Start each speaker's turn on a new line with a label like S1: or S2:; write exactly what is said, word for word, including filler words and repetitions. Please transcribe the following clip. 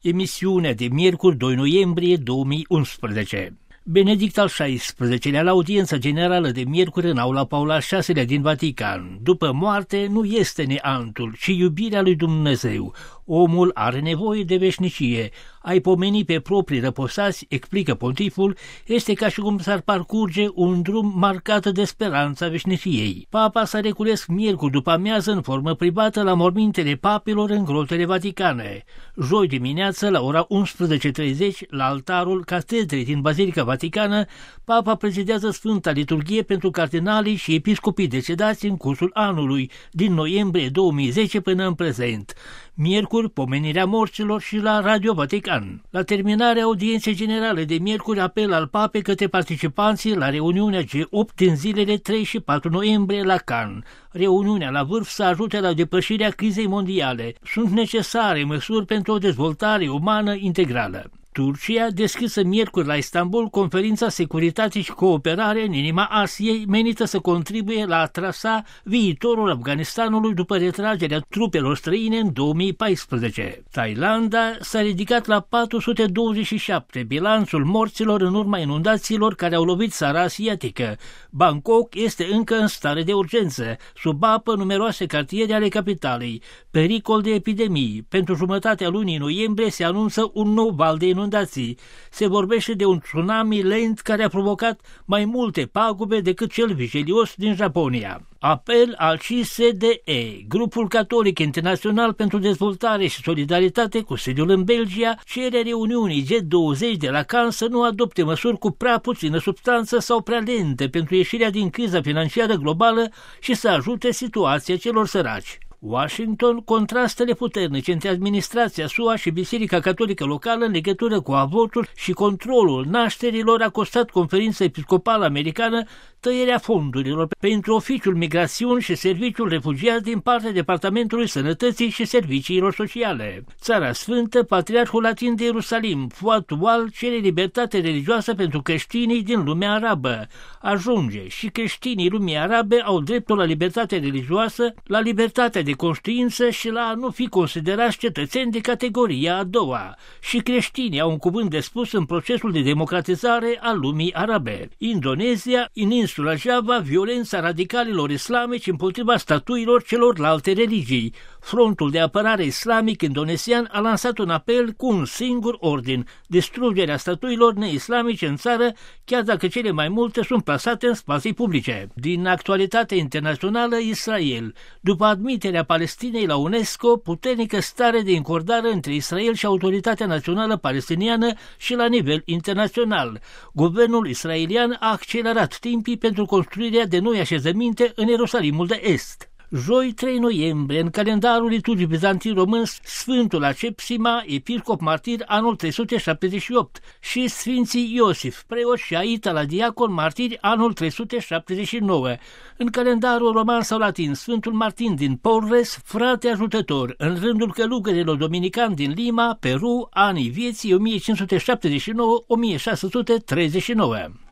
S1: Emisiunea de miercuri doi noiembrie două mii unsprezece. Benedict al șaisprezecelea la audiența generală de miercuri în aula Paul al șaselea din Vatican. După moarte nu este neantul, ci iubirea lui Dumnezeu. Omul are nevoie de veșnicie. Ai pomeni pe proprii răposați, explică pontiful, este ca și cum s-ar parcurge un drum marcat de speranța veșniciei. Papa s-a recules miercuri după amiază în formă privată la mormintele papilor în grotele vaticane. Joi dimineață, la ora unsprezece și treizeci, la altarul catedrei din Bazilica Vaticană, Papa prezidează Sfânta Liturghie pentru cardinalii și episcopii decedați în cursul anului, din noiembrie două mii zece până în prezent. Miercuri, pomenirea morților și la Radio Vatican. La terminarea audienței generale de miercuri, apel al papei către participanții la reuniunea G opt din zilele trei și patru noiembrie la Cannes. Reuniunea la vârf să ajute la depășirea crizei mondiale. Sunt necesare măsuri pentru o dezvoltare umană integrală. Turcia deschisă miercuri la Istanbul conferința Securitate și Cooperare în inima Asiei, menită să contribuie la a trasa viitorul Afganistanului după retragerea trupelor străine în două mii paisprezece. Thailanda s-a ridicat la patru sute douăzeci și șapte, bilanțul morților în urma inundațiilor care au lovit țara asiatică. Bangkok este încă în stare de urgență, sub apă numeroase cartiere ale capitalei. Pericol de epidemii. Pentru jumătatea lunii noiembrie se anunță un nou val de inundații. Se vorbește de un tsunami lent care a provocat mai multe pagube decât cel vigilios din Japonia. Apel al C S D E, Grupul Catolic Internațional pentru Dezvoltare și Solidaritate cu sediul în Belgia, cere reuniunii G douăzeci de la Cannes să nu adopte măsuri cu prea puțină substanță sau prea lente pentru ieșirea din criza financiară globală și să ajute situația celor săraci. Washington, contrastele puternice între administrația S U A și Biserica Catolică locală în legătură cu avortul și controlul nașterilor a costat conferința episcopală americană tăierea fondurilor pentru oficiul migrațiuni și serviciul refugiați din partea Departamentului Sănătății și Serviciilor Sociale. Țara Sfântă, Patriarhul Latin de Ierusalim, Fuad Tual, cere libertate religioasă pentru creștinii din lumea arabă. Ajunge și creștinii lumii arabe au dreptul la libertate religioasă, la libertatea de conștiință și la a nu fi considerați cetățeni de categoria a doua. Și creștinii au un cuvânt de spus în procesul de democratizare al lumii arabe. Indonezia, în insula Java, violența radicalilor islamici împotriva statuilor celorlalte religii. Frontul de apărare islamic indonezian a lansat un apel cu un singur ordin: distrugerea statuilor neislamice în țară, chiar dacă cele mai multe sunt plasate în spații publice. Din actualitatea internațională, Israel. După admiterea Palestinei la UNESCO, puternică stare de încordare între Israel și Autoritatea Națională Palestiniană și la nivel internațional. Guvernul israelian a accelerat timpii pentru construirea de noi așezăminte în Ierusalimul de Est. Joi trei noiembrie, în calendarul liturgic bizantin român, Sfântul Acepsima, episcop martir anul trei sute șaptezeci și opt, și Sfinții Iosif, preot și Aitala, diacon martiri anul trei sute șaptezeci și nouă. În calendarul roman sau latin, Sfântul Martin din Porres, frate ajutător, în rândul călugărilor dominicani din Lima, Peru, anii vieții o mie cinci sute șaptezeci și nouă - o mie șase sute treizeci și nouă.